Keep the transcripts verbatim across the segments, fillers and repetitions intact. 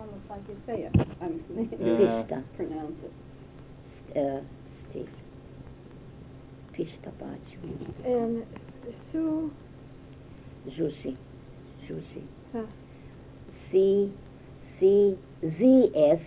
almost like you say it. I mean, Yeah. Pista. pronounce it. Uh, Steve. Pista Baggio. And Sue, Jussi. Jussi. huh, C. C. Z. S.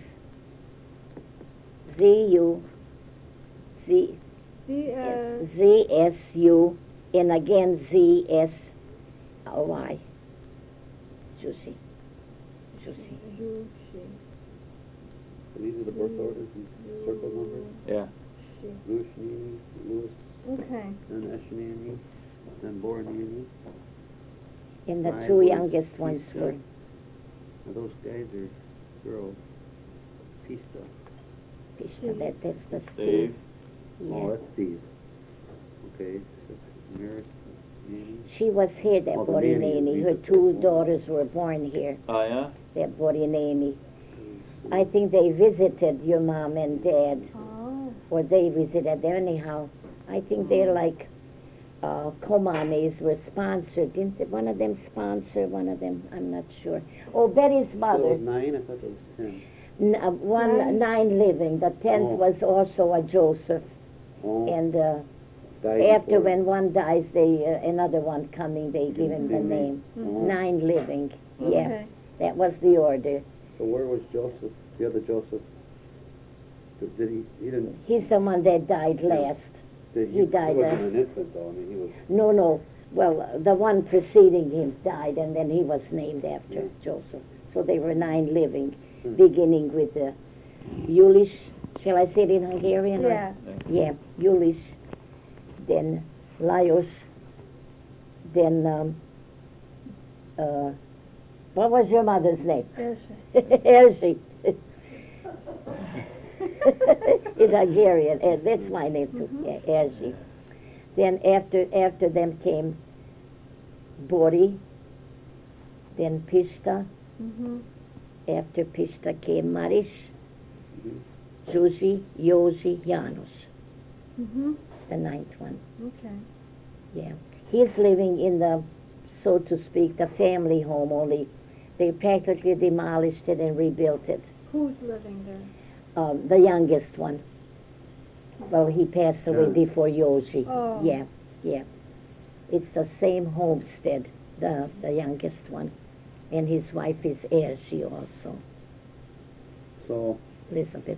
Z. U. Z. the, uh, Z. S. U. And again Z. S. Y. Jussi. Jussi. Ju, she, So these are the birth orders and circle numbers. Yeah. she. Lushni, Lewis, Okay. then Eshnani, then Boranani. And the Five two was youngest ones Pista. were Now those guys are girls. Pista. Pista. That, that's the Steve. Steve. Oh, Yeah. that's Steve. Okay, so Merritt, Nanny. She was here, that Oh, the nanny is Borinani. Her Lisa two Fitz. daughters were born here, Oh, yeah? that Borinani. I think they visited your mom and dad, Oh. or they visited there anyhow. I think they're like uh, Komanes were sponsored. Didn't they- one of them sponsor one of them? I'm not sure. Oh, Betty's So it mother. was nine? I thought it was ten. N- uh, one Nine. nine living. The tenth Oh. was also a Joseph. Oh, And uh, died after before. when one dies, they uh, another one coming, they give him the Mhm. name. Mhm. Nine living. Yeah, Okay. that was the order. So where was Joseph, the other Joseph? Did, did he, he didn't, He's the one that died last. did he died, He wasn't uh, an infant though, I mean, he was, No, no. Well, uh, the one preceding him died, and then he was named after Yeah. Joseph. So they were nine living, Hmm. beginning with uh, Julius. Shall I say it in Hungarian? or- Yeah. Yeah, Julius. Then Lajos. Then, um, uh, what was your mother's name? Yes. Erzsi. It's Hungarian. Uh, that's my name too. Mhm. Yeah, Erzsi. Then after after them came Bori. Then Pista. Mhm. After Pista came Maris, Mhm. Zuzi, Josi, Janos. Mhm. The ninth one. Okay. Yeah. He's living in the, so to speak, the family home, only they practically demolished it and rebuilt it. Who's living there? Um, the youngest one. Well, he passed away John. before Yoshi. Oh. Yeah, yeah. It's the same homestead, the the youngest one. And his wife is Ershi also, so, Elizabeth.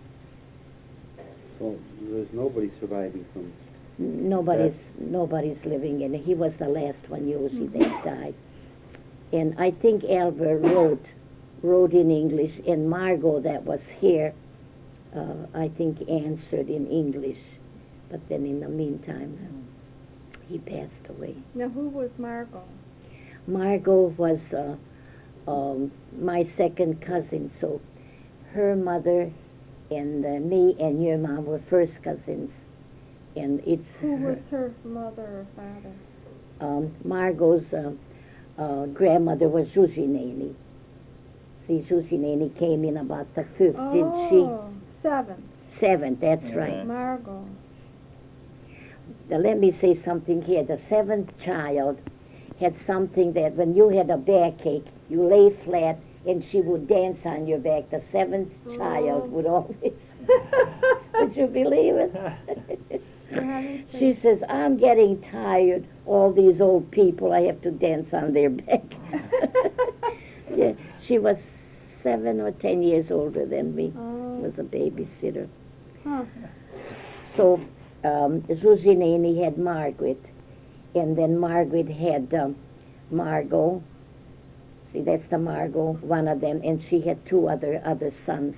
so there's nobody surviving from, N- Nobody's nobody's living in it. He was the last one, Yoshi, that died. And I think Albert wrote wrote in English, and Margot that was here, uh, I think answered in English. But then in the meantime, uh, he passed away. Now, who was Margot? Margot was uh, um, my second cousin, so her mother and uh, me and your mom were first cousins. And it's Who her, was her mother or father? um, Margot's uh, uh, grandmother was Zuzineni. See, Zuzineni came in about the fifth, didn't she? Oh, seven. Seventh, that's Okay. right. Margot. Now, let me say something here. The seventh child had something that when you had a backache, you lay flat and she would dance on your back. The seventh Oh. child would always. Would you believe it? haven't She says, I'm getting tired. All these old people, I have to dance on their back. Yeah, she was seven or ten years older than me. Oh. Was a babysitter. Huh. So um, Zuzineni had Margaret, and then Margaret had um, Margot. See, that's the Margot, one of them, and she had two other other sons.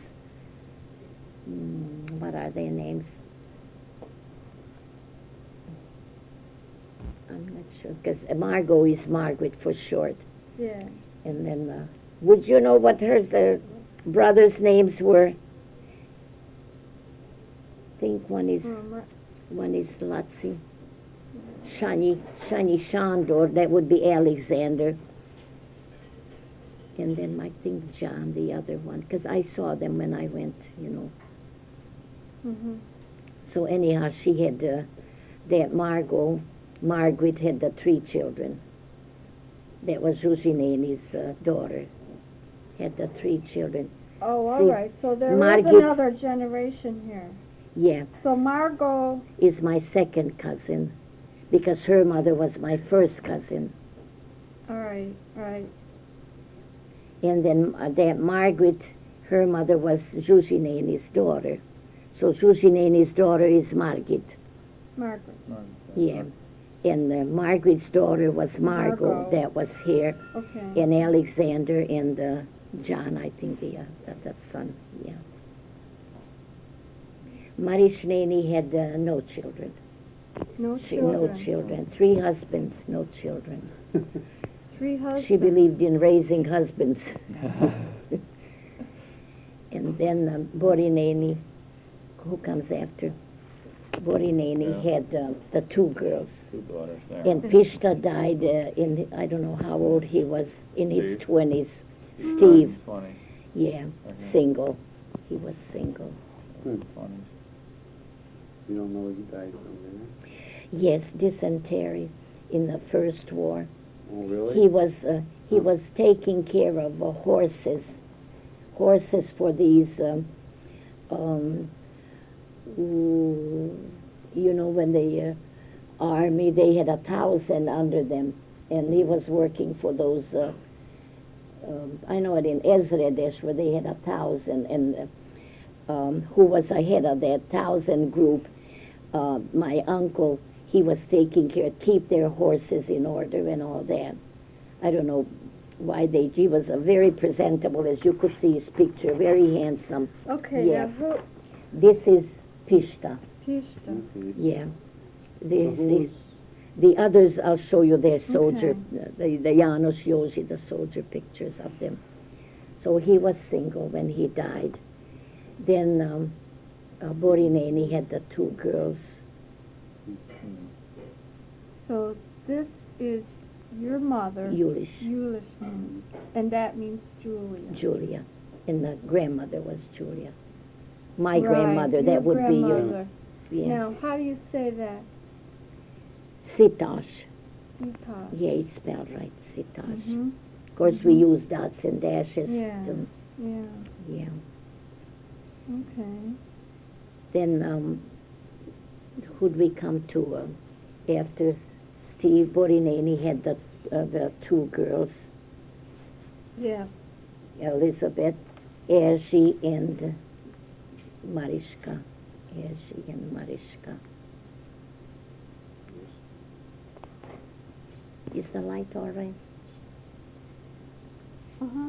Mm, what are their names? I'm not sure, because Margot is Margaret for short. Yeah. And then, uh, would you know what her the brothers' names were? I think one is Oh, Mar- one is Latsi. Shani Shani Shandor, that would be Alexander. And then I think John, the other one, because I saw them when I went, you know. Mhm. So anyhow, she had uh, that Margot, Margaret had the three children. That was Zuzineni's uh, daughter. had the three children. Oh, all See, right. So there is Margit- another generation here. Yeah, So Margot, is my second cousin because her mother was my first cousin. all right, right. And then uh, that Margaret, her mother was Jushineni's daughter. So Jushineni's daughter is Margit. Margaret. Yeah. And uh, Margaret's daughter was Margot, Margot. that was here. Okay. And Alexander and uh, John, I think, the, uh, that, that son, yeah. Marishneni had uh, no children. No She, children. no children. Three husbands, no children. Three husbands. She believed in raising husbands. And then um, Borineni, who comes after? Borineni Yeah. had uh, the two girls. Two daughters there. And Pishta died uh, in, I don't know how old he was, in his Steve? twenties. Mm. Steve, Twenty. yeah, Okay. single. He was single. Hmm. Twenty. You don't know what he died from, do you? Yes, dysentery in the First War. Oh, really? He was uh, he Huh. was taking care of uh, horses, horses for these, um, um, mm, you know, when the uh, army, they had a thousand under them, and he was working for those. Uh, um, I know it in Ezredesh where they had a thousand, and uh, um, who was ahead of that thousand group? Uh, my uncle. He was taking care, keep their horses in order and all that. I don't know why they, he was a very presentable, as you could see his picture, very handsome. Okay, Yeah. now who? This is Pishta, Pishta. Okay. yeah. So This, who's, this, the others, I'll show you their soldier, Okay. the, the Janos Yoshi, the soldier pictures of them. So he was single when he died. Then um, uh, Borineni had the two girls. So this is your mother, Yulish, Ulysses, and that means Julia. Julia, and the grandmother was Julia. My Right, grandmother, your that would grandmother. be your, yeah. Now, how do you say that? Sitosh. Sita. Yeah, it's spelled right, Sitosh. Mhm. Of course, we Mhm. use dots and dashes. Yeah. To, Yeah. yeah. Okay. Then, um, who'd we come to uh, after Steve Borineni had the uh, the two girls, Yeah. Elizabeth, Erzi, and Mariska. Erzi and Mariska. Is the light all right? Uh huh.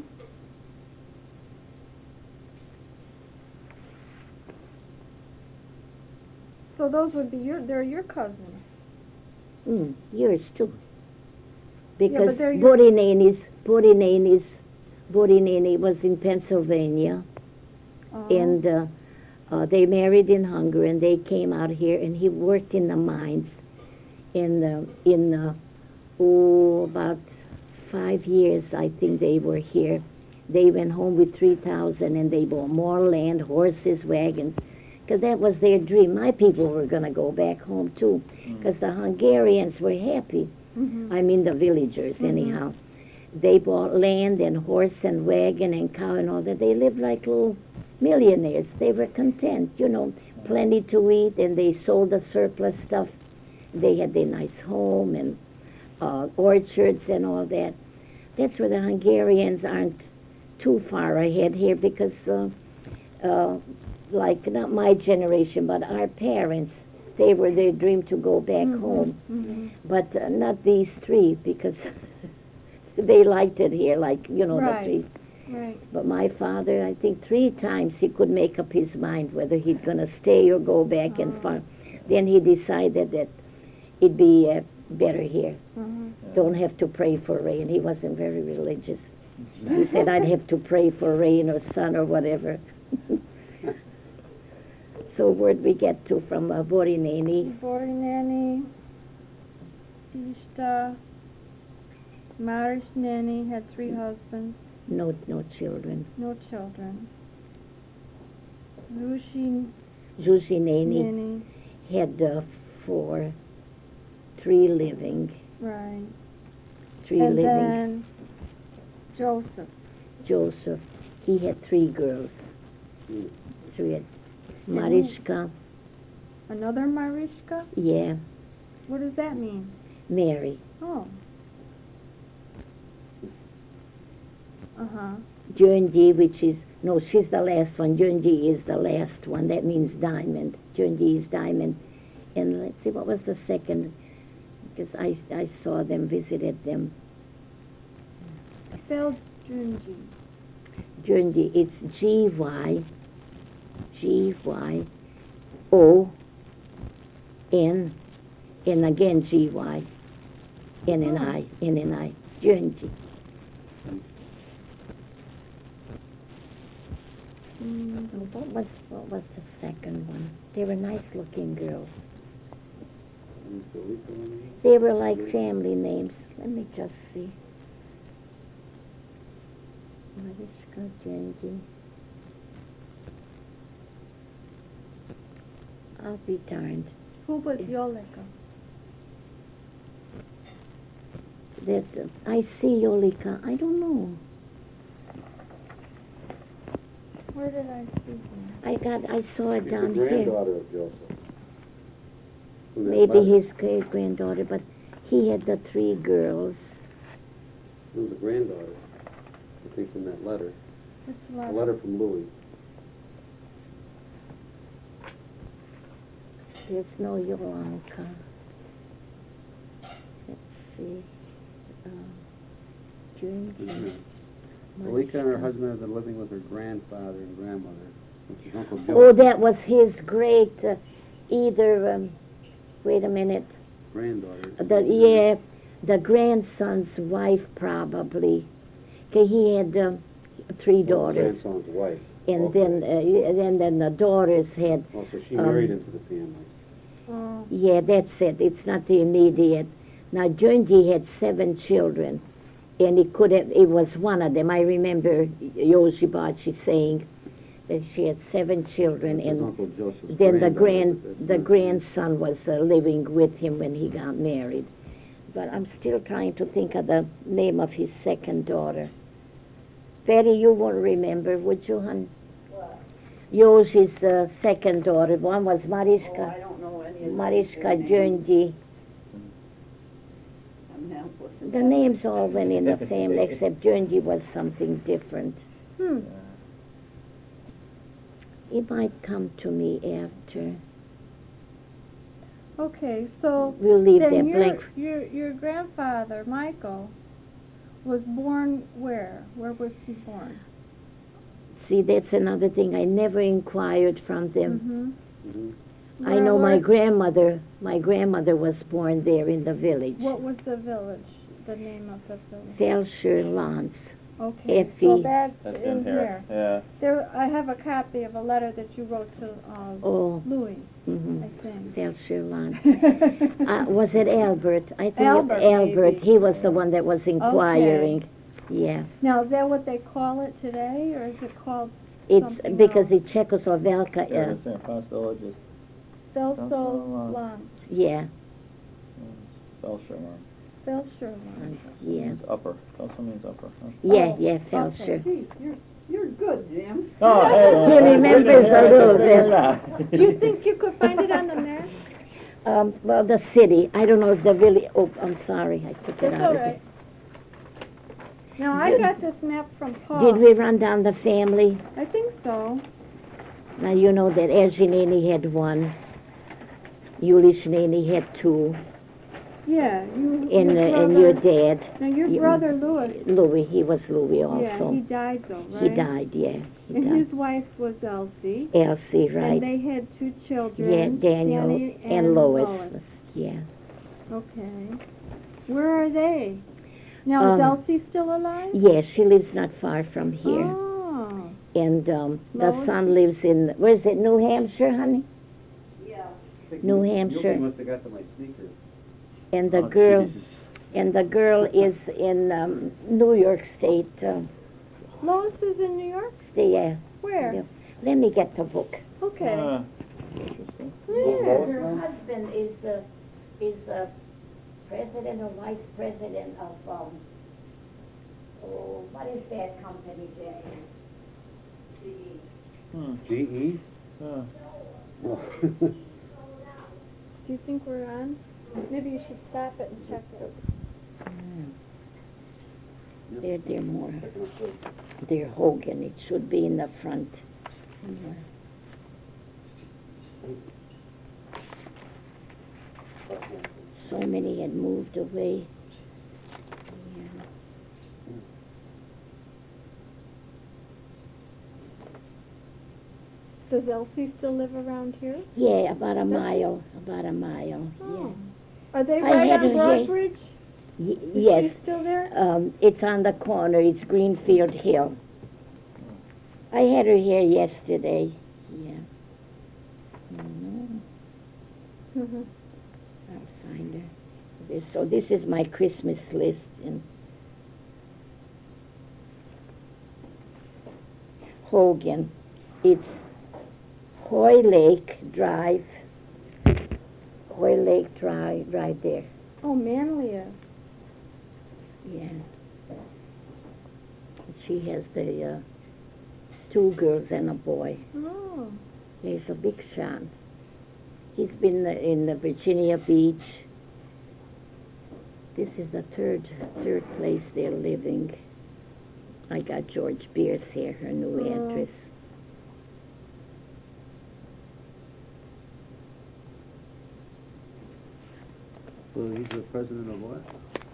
So those would be your, they're your cousins. Mm, yours too. Yeah, Because but they're your- Borineni's, Borineni's, Borineni was in Pennsylvania, Uh-huh. and uh, uh, they married in Hungary, and they came out here, and he worked in the mines. In uh, in uh, oh, about five years, I think they were here. They went home with three thousand, and they bought more land, horses, wagons, because that was their dream. My people were going to go back home too, because the Hungarians were happy. Mhm. I mean the villagers, Mhm. anyhow. They bought land and horse and wagon and cow and all that. They lived like little millionaires. They were content, you know, plenty to eat, and they sold the surplus stuff. They had their nice home and uh, orchards and all that. That's where the Hungarians aren't too far ahead here because, uh, uh, like, not my generation, but our parents, they were their dream to go back Mhm. home. Mhm. But uh, not these three because they liked it here, like, you know, Right. the three. Right. But my father, I think three times he could make up his mind whether he's going to stay or go back and Oh. farm. Then he decided that it'd be uh, better here. Uh-huh. Don't have to pray for rain. He wasn't very religious. He said I'd have to pray for rain or sun or whatever. So where'd we get to from uh, Borineni? Borineni, Pishta, Marishneni had three husbands, No, no children. no children. Rushin Zuzhineni Neni, had uh, four, three living, right. three and living. then Joseph. Joseph, he had three girls. Mm. Three had Mariska, Another Mariska? yeah, What does that mean? Mary. Oh. Uh-huh. Junji, which is, no, she's the last one. Junji is the last one. That means diamond. Junji is diamond. And let's see, what was the second? Because I, I saw them, visited them. Spell Junji. Junji, it's G Y, G Y, O, N, and again G Y, N N I, N N I, Junji. Mm. So what was, what was the second one? They were nice looking girls. And so we can- They were like family names. Let me just see. Mariska, Junji. I'll be darned. Who was Yolika? That uh, I see Yolika. I don't know. Where did I see him? I got. I saw it She's down the here. granddaughter of Joseph. From that Maybe letter. his great granddaughter, but he had the three girls. It was a granddaughter, I think, from that letter. Which A letter? letter from Louis. There's no Yolanda. Let's see. Um, Junji. Mm-hmm. Malika and her husband have been living with her grandfather and grandmother, which is Uncle Joseph. Oh, that was his great, uh, either, um, wait a minute, Granddaughter. the, yeah, the grandson's wife probably. 'Kay, he had um, three Oh, daughters, Grandson's wife. and Okay. then, uh, and then the daughters had, Oh, so she um, married into the family. Oh. yeah, that's it, it's not the immediate. Now, Junji had seven children, and it could have, it was one of them. I remember Yoshibachi saying that she had seven children, This is and Uncle Joseph's then the granddaughter, grand but that's the not- grandson was uh, living with him when he got married. But I'm still trying to think of the name of his second daughter. Betty, you won't remember, would you, hon? What? Yoshi's uh, second daughter. One was Oh, I Mariska. don't know any of the Mariska names. Junji. I'm helpless. in The that. names all went in the family, except Junji was something different. Hmm. He might come to me after. Okay, so We'll leave then that your, blank. your your grandfather, Michael, was born where? Where was he born? See, that's another thing. I never inquired from them. Mm-hmm. Mhm. I know my grandmother, my grandmother was born there in the village. What was the village? The name of the village? Felsher Lance. Okay, F so E. that's, That's in, in here. Yeah. There, I have a copy of a letter that you wrote to uh, Oh, Louis, hmm I think. Felsher Lance. Uh, was it Albert? I think Albert, it, Albert. maybe. He was the one that was inquiring. Yeah. Now, is that what they call it today, or is it called It's something because else? it's Czechoslovakia. Yeah, Uh, the Saint Francis Village is Felsolon. yeah. Felsher. Felsolon. Yeah. Means upper. Felser means upper. Huh? Yeah, Oh, yeah, okay. Felsher. Gee, you're, you're good, Jim. Oh, hey, He remembers a little bit. Do you think you could find it on the map? Um, well, the city. I don't know if the village. Oh, I'm sorry. I took it That's out all of right. it. Now, I Did- got this map from Paul. Did we run down the family? I think so. Now, you know that Erzineni had one. Yulishneni had two. Yeah, you, And, your uh, brother. and your dad. Now, your you- brother, Louis. Louis. He was Louis Yeah, also. he died, though, He right? died, yeah. He And died. his wife was Elsie. Elsie, right. And they had two children. Yeah, Daniel Danny and, and Lois. Lois. Yeah. Okay. Where are they? Now, is Um, Elsie still alive? Yeah, she lives not far from here. Oh. And um, the Lois? son lives in, where's it, New Hampshire, honey? Yeah. New You Hampshire. must have got to my sneakers. And the Oh, girl, Jesus. and the girl is in um, New York State. Uh, Lois is in New York? yeah. Where? Yeah. Let me get the book. Okay. Ah, interesting. Yeah. Her husband is the is the president or vice president of um, Oh, what is that company, Jenny? Hmm. G E? Yeah. Oh. Do you think we're on? Maybe you should stop it and check it. They're, they're more, they're Hogan. It should be in the front. So many had moved away. Does Elsie still live around here? Yeah, about a mile, about a mile, Oh. Are they I right had on her here. Broadbridge? yeah. Y- Is yes, she still there? um, it's on the corner, it's Greenfield Hill. I had her here yesterday, yeah. Mhm. Mm-hmm. I'll find her. This, so this is my Christmas list, and Hogan. It's Hoy Lake Drive. Hoy Lake Drive, right there. Oh, Manlia. Yeah. She has the uh, two girls and a boy. Oh. He's a big Sean. He's been in the Virginia Beach. This is the third third place they're living. I got George Beers here, her new Oh. address. So he's the president of what?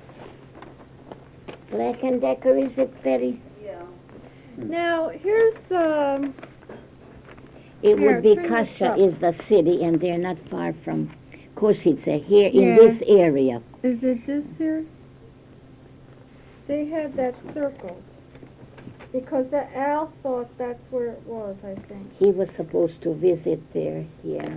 Black and Decker, is it, Betty? Yeah. Now, here's, um, It Here, would be turn this Kasha up. is the city, and they're not far from Košice, here in Yeah. this area. is it this here? They had that circled. Because the Al thought that's where it was, I think. He was supposed to visit there, yeah.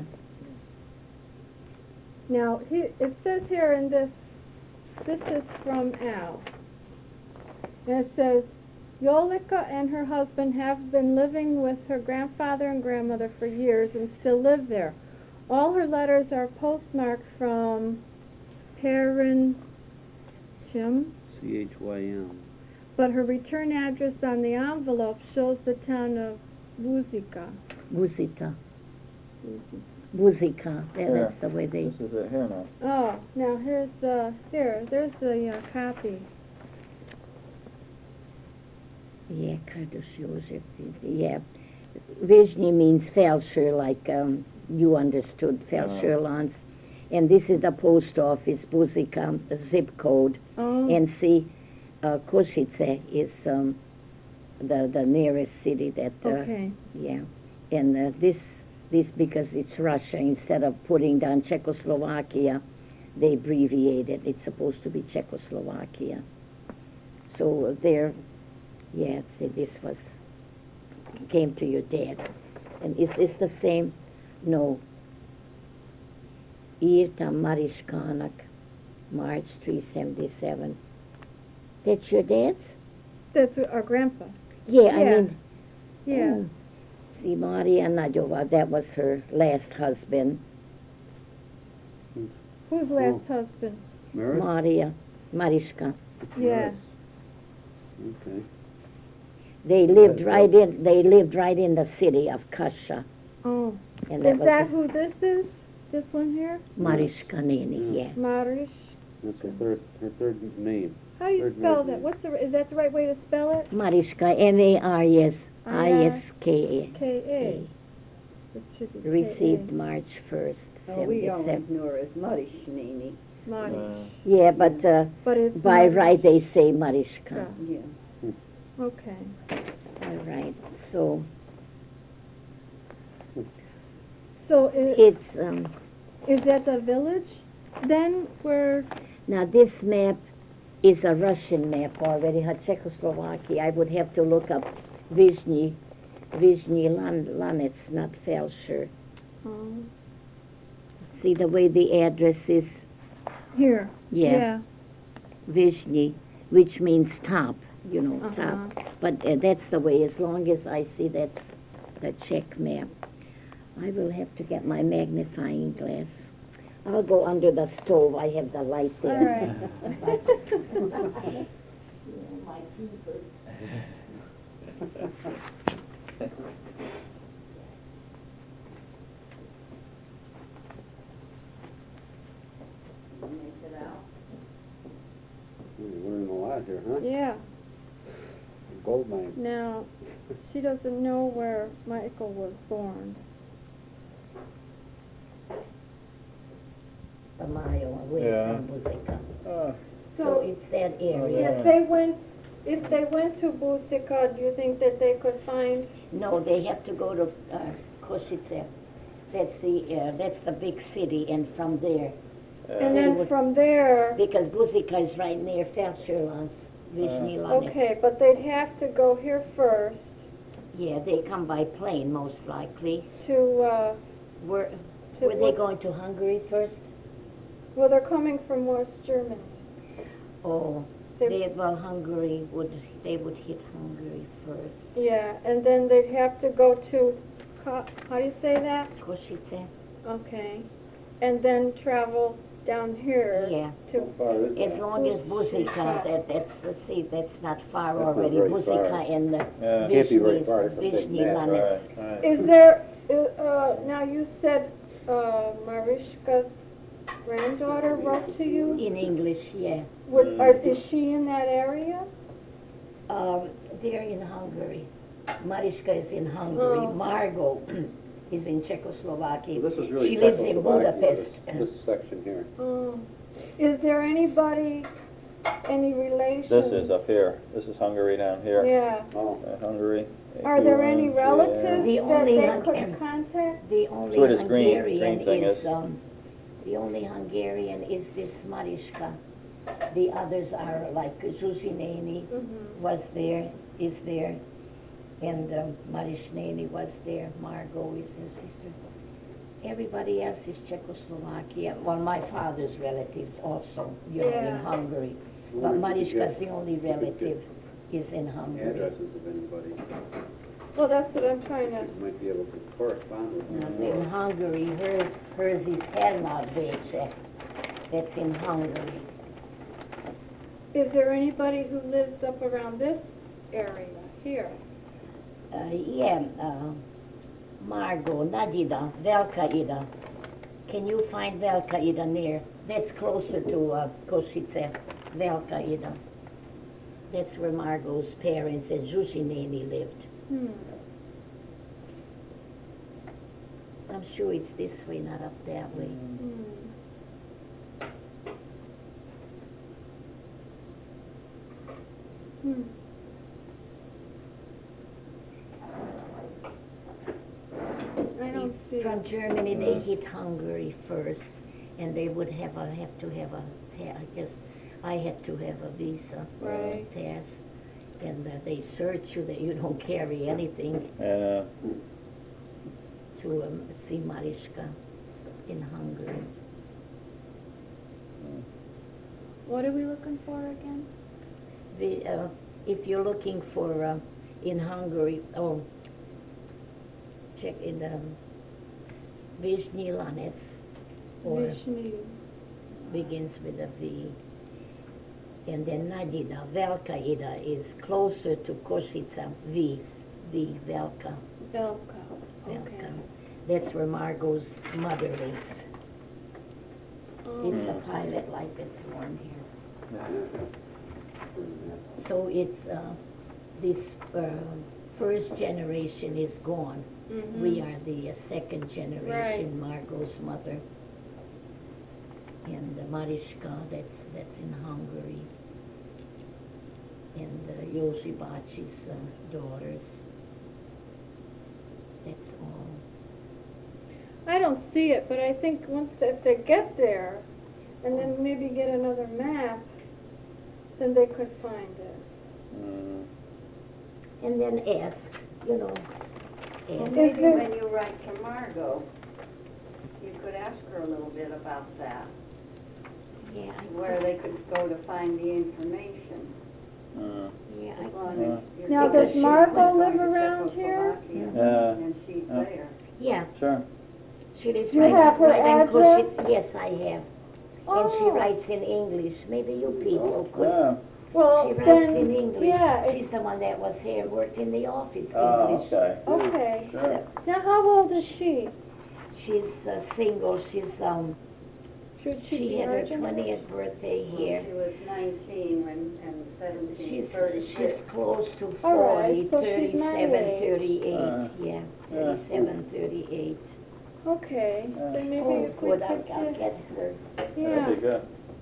Now, he, it says here in this, this is from Al. And it says, Yolika and her husband have been living with her grandfather and grandmother for years and still live there. All her letters are postmarked from Parinchim, C H Y M. but her return address on the envelope shows the town of Wuzika. Buzita. Buzika, yeah, Here. that's the way they... This is it here now. Oh, now here's the, here, there's the uh, copy. Yeah, Curtis Joseph, yeah. Vizhny means Felsher, like um, you understood Felsher Lance. And this is the post office, Buzika, the zip code. Oh. And see, uh, Košice is um, the the nearest city that, uh, Okay. yeah. And uh, this, this because it's Russia, instead of putting down Czechoslovakia, they abbreviate it. It's supposed to be Czechoslovakia. So uh, there, yeah, see, this was, came to your dad. And is this the same? No. Irta Marishkanak, March three seventy-seven. That's your dad's? That's our grandpa. Yeah, I Yeah. mean... Yeah. oh. See, Maria Nadjova, that was her last husband. Who's last husband? Meredith? Maria, Mariska. Yeah. Okay. They lived right in, they lived right in the city of Kasha. Oh. And Is was that who this is? This one here? Mariska Nini, yeah. Marish. That's her third, her third name. How do you Third spell married that? name. What's the, is that the right way to spell it? Mariska, M A R S I S K K A. It should be A. K A. Received March first, Oh, we always seventy-seven. knew her as Muddy Shnini. Marish. Uh, Yeah, but uh, But it's by Marish. right they say Mariska. Yeah. Yeah. Okay. All right, so So is, it's, um, is that the village then where, now this map is a Russian map already, had Czechoslovakia. I would have to look up Vizhny, Vizhny Lan, Lanets, not Felsher. um, See the way the address is? here? Yeah. Vizhny, which means top, you know, Uh-huh. top. But uh, that's the way, as long as I see that, the Czech map. I will have to get my magnifying glass. I'll go under the stove, I have the light there. All right. My keepers. We're learning a lot here, huh? Yeah. Gold mine. Now, she doesn't know where Michael was born. Tamayo, away Yeah. from Buzika. Uh, So So, it's that area. if they went, if they went to Busika, do you think that they could find? No, they have to go to uh, Košice. That's the uh, that's the big city, and from there, And uh, then would- from there, because Buzika is right near Felcherlands, Vishny Lanet. okay, but they'd have to go here first Yeah, they come by plane most likely. to, uh, Were to were they what- going to Hungary first? well, they're coming from West Germany. Oh, They- they well Hungary would they would hit Hungary first. Yeah, and then they'd have to go to, Ko- how do you say that? Košice. Okay. And then travel down here Yeah. to, How far is As that? long as Buzika, that that's let's see, that's not far That's not already. very Buzika far. and the Yeah. Can't be very Vishny, far, it's a big Vishny map, Lanet. right, right. is there, uh, now you said, uh, Marishka's granddaughter wrote to you? In English, yeah. Would, Mm. are, is she in that area? Um, they're in Hungary. Mariška is in Hungary. Oh. Margot is in Czechoslovakia. So this is really She lives in Czechoslovakia, Budapest. This, this section here. Oh. Is there anybody, any relation? This is up here. This is Hungary down here. Yeah. Oh. Uh, Hungary. Are there any Yeah. relatives The that only they Hun- could contact? The only where this green- Hungarian green thing is, is. um, the only Hungarian is this Mariška. The others are like Zuzhineni Mhm. was there, is there, and um, Marishneni was there. Margot is his sister. Everybody else is Czechoslovakia. Well, my father's relatives also, you know, in Yeah. Hungary. But Well, we could Mariška's get- the only we could get relative is in Hungary. Addresses of anybody. Well, that's what I'm trying to, You might be able to correspond with Not them in more. Hungary, hers, hers is Hermagvéce. That's in Hungary. is there anybody who lives up around this area here? Uh, yeah, uh, Margot, Nadida, Velka Ida. Can you find Velka Ida near? That's closer to uh, Košice, Velka Ida. That's where Margot's parents and Zuzhineni lived. Hmm. I'm sure it's this way, not up that way. Hmm. Hmm. I don't see From it. Germany, they hit Hungary first, and they would have a, have to have a, pa- I guess, I had to have a visa Right. pass, and uh, they search you that you don't carry anything Yeah. to um, see Mariška in Hungary. What are we looking for again? The, uh, if you're looking for, uh, in Hungary, oh, check in, um, Vishny Lanet, or Vishny. begins with a V. And then Nadida, Velka Ida is closer to Košica, V, V, Velka, Velka. Velka. Okay. That's where Margot's mother lives. Oh. It's a pilot light that's worn here. Yeah. So it's, uh, this, uh, first generation is gone. Mhm. We are the uh, second generation, Right. Margot's mother. And uh, Mariška, that's, that's in Hungary. And uh, Yoshibachi's uh, daughters. That's all. I don't see it, but I think once, if they get there, and then maybe get another map, then they could find it. Mm. And then ask, you know, Well, ask. maybe there- when you write to Margot, you could ask her a little bit about that, Yeah, I where they could go to find the information. Mm. Yeah, I As long Yeah. as you're Now, going does to Margot go live to around here? Czechoslovakia, Yeah. And she's Yeah. there. Yeah, Sure. she lives You right, have her right on address? Košice. Yes, I have. And she Oh. writes in English. Maybe you people could Yeah. Well, She writes then, in English. yeah, She's the one that was here, worked in the office, Oh, English. okay. okay. Sure. Now, how old is she? She's uh, single, she's, um, Should she she be had her urgent? twentieth birthday here. She was nineteen when, and seventeen, She's, thirty-six. she's close to All right, forty, so she's my thirty-seven, age. thirty-eight, Uh, yeah, yeah. thirty-seven, thirty-eight. Okay, Yeah. then maybe Oh, if we good, could I'll, I'll just, get her, yeah. That'd be good.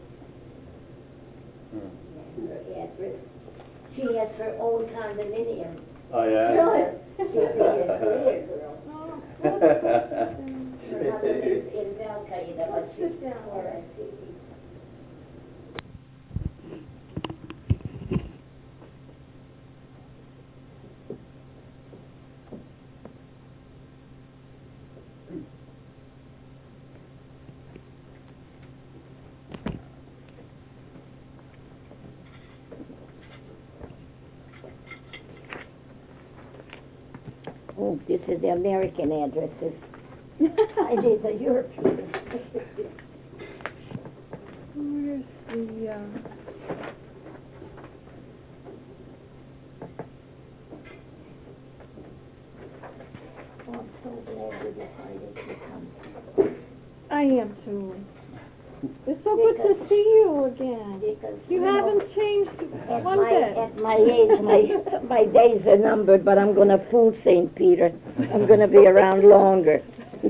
Hmm. her address. She has her own condominium. Oh, yeah? Really? She's a career girl. Oh, Her mother lives in Valcaida, but Let's she's sit down. for a city. Oh, this is the American addresses. I need the European. Where's the, uh, Oh, I'm so glad you decided to come. I am too. It's so good to see you again. Because, You know, haven't changed At one my, bit. at my age, my, my days are numbered, but I'm gonna fool Saint Peter. I'm gonna be around longer.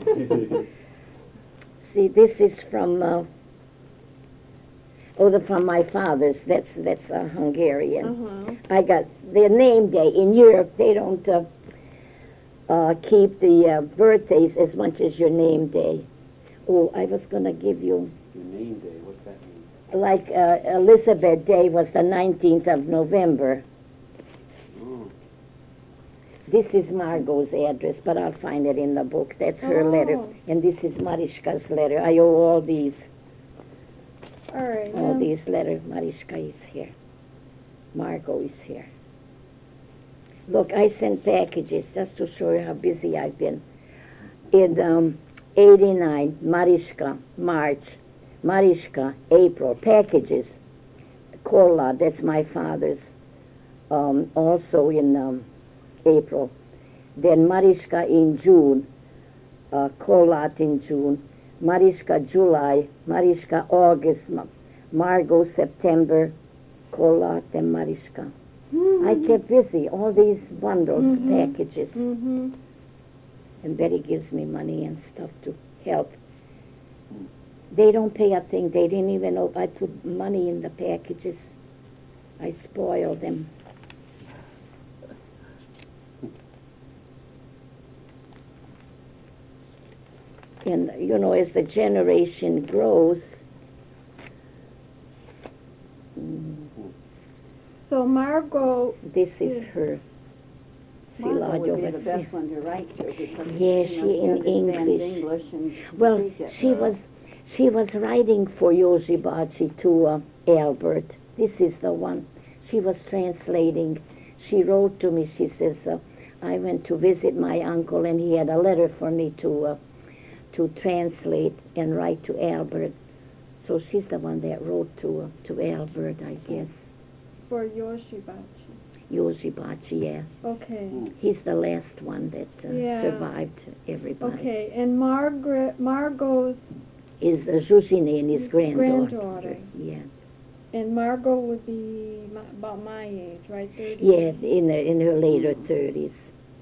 See, this is from, uh, oh, the, from my father's. That's, that's uh, Hungarian. Uh-huh. I got their name day. In Europe, they don't, uh, uh, keep the, uh, birthdays as much as your name day. Oh, I was gonna give you, Your name day, what's that mean? like, uh, Elizabeth Day was the nineteenth of November. Oh, This is Margot's address, but I'll find it in the book. That's her letter. Oh. And this is Mariska's letter. I owe all these, All right. all now- these letters. Mariska is here. Margot is here. Look, I sent packages just to show you how busy I've been. In um, eighty-nine, Mariska, March. Mariska, April, packages. Kola, that's my father's, um, also in um, April. Then Mariska in June, uh, Kolat in June, Mariska July, Mariska August, Ma- Margot September, Kolat and Mariska. Mhm. I kept busy, all these bundles, Mhm. packages. Mhm. And Betty gives me money and stuff to help. They don't pay a thing. They didn't even know I put money in the packages. I spoiled them. And, you know, as the generation grows, mm, So Margot, this is her. Martha would be the Silajo. best one to write to, because, Yeah, you know, she in understands English. English and Well, speaks it. she was she was writing for Yojibachi to uh, Albert. This is the one. She was translating. She wrote to me. She says, uh, "I went to visit my uncle, and he had a letter for me to uh, to translate and write to Albert." So she's the one that wrote to uh, to Albert, I guess. for Yoshibachi. Yojibachi, yeah. Okay. He's the last one that uh, Yeah. survived everybody. Okay, and Margaret, Margot's, Is uh, Jujine and his granddaughter. Granddaughter. Yeah. and Margot would be my, about my age, right? thirty? Yes, in her, in her later thirties.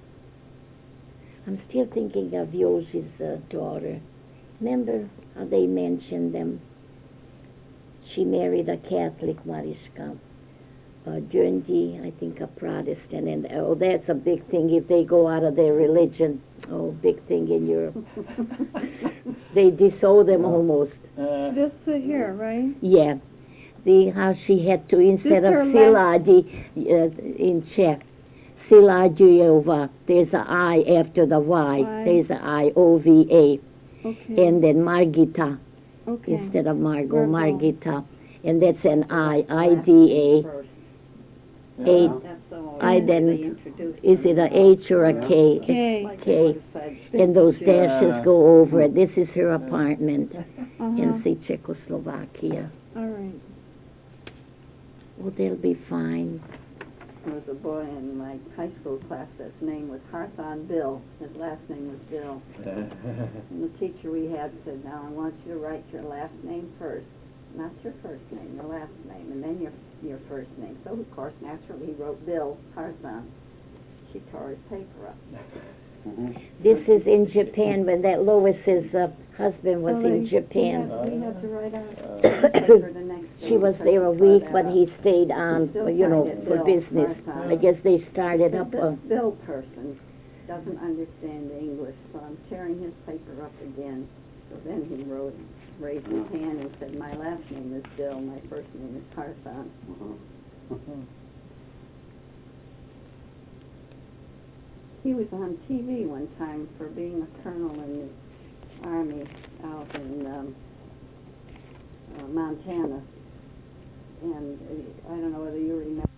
I'm still thinking of Yoshi's uh, daughter. Remember how they mentioned them? She married a Catholic, Mariska. Uh, Guernsey, I think a Protestant, and oh, that's a big thing if they go out of their religion. Oh, big thing in Europe. They disown them almost. Uh, This uh, here, right? Yeah. The how she had to, instead of her last- Siladi uh, in Czech, Siladjova, there's a I after the Y. Y. There's a I, O V A. Okay. And then Margita, okay. instead of Margot, Margot. Margita. And that's an I, I D First. A. Eight. That's the one I they then, introduced is it a H or a K? K. Like they K. would've said. And those dashes Yeah. go over it. This is her apartment Uh-huh. in see Czechoslovakia. All right. Oh, they'll be fine. There was a boy in my high school class, his name was Harthon Bill. His last name was Bill. And the teacher we had said, now I want you to write your last name first. Not your first name, your last name, and then your your first name. So, of course, naturally, he wrote Bill Harthon. She tore his paper up. Mhm. This is in Japan, when that Lois's uh, husband was So in they- Japan. We had, we had to write our Uh, paper the next day. She was because there a she tore week, that but up. he stayed on, Still you know, trying to for build business. part-time. I guess they started But up this a, Bill person doesn't understand English, so I'm tearing his paper up again. So then he wrote, raised his hand and said, my last name is Bill, my first name is Harthon. Uh-huh. He was on T V one time for being a colonel in the Army out in um, uh, Montana. And uh, I don't know whether you remember.